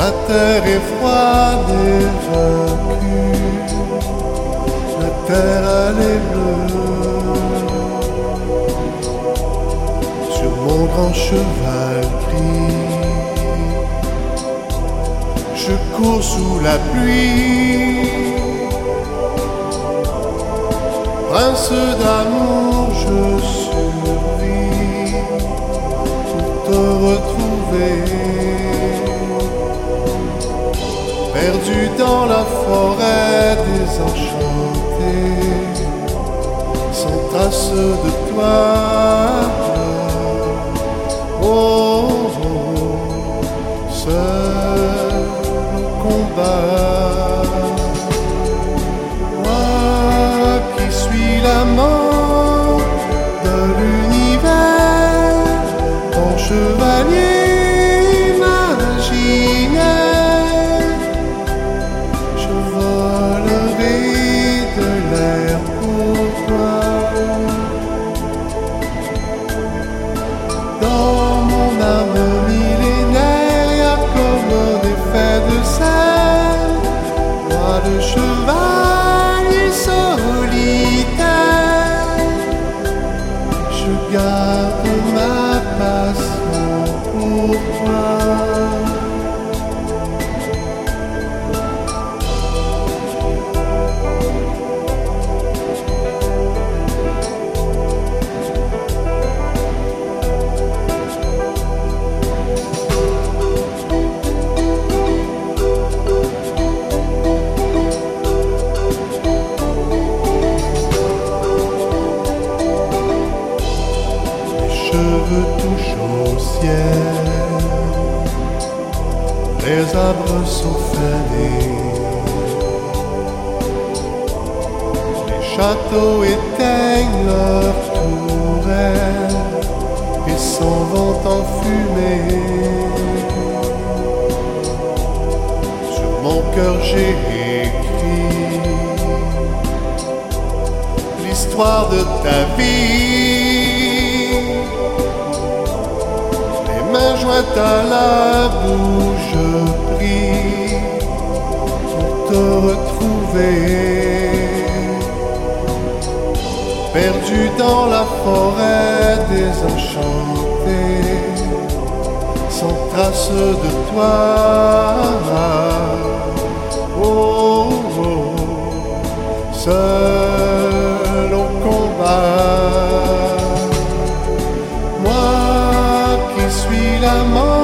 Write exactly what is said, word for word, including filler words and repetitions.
La terre est froide et vaincue, la terre elle est bleue. Sur mon grand cheval gris, je cours sous la pluie. Prince d'amour, je survis pour te retrouver. Perdu dans la forêt désenchantée, sans trace de toi. Oh, oh, seul au combat. Moi qui suis l'amant de l'univers, ton chevalier imaginaire, je volerai de l'air pour toi. Dans mon âme millénaire, y'a comme un effet de serre, moi de chevalier solitaire, je garde ma passion pour toi. Cheveux touchent au ciel, les arbres sont fanés, les châteaux éteignent leurs tourelles et s'en vont en fumée. Sur mon cœur j'ai écrit l'histoire de ta vie. Main jointe à la bouche, je prie pour te retrouver. Perdu dans la forêt désenchantée, sans trace de toi. Oh, oh, seul au combat. Moi qui suis l'amant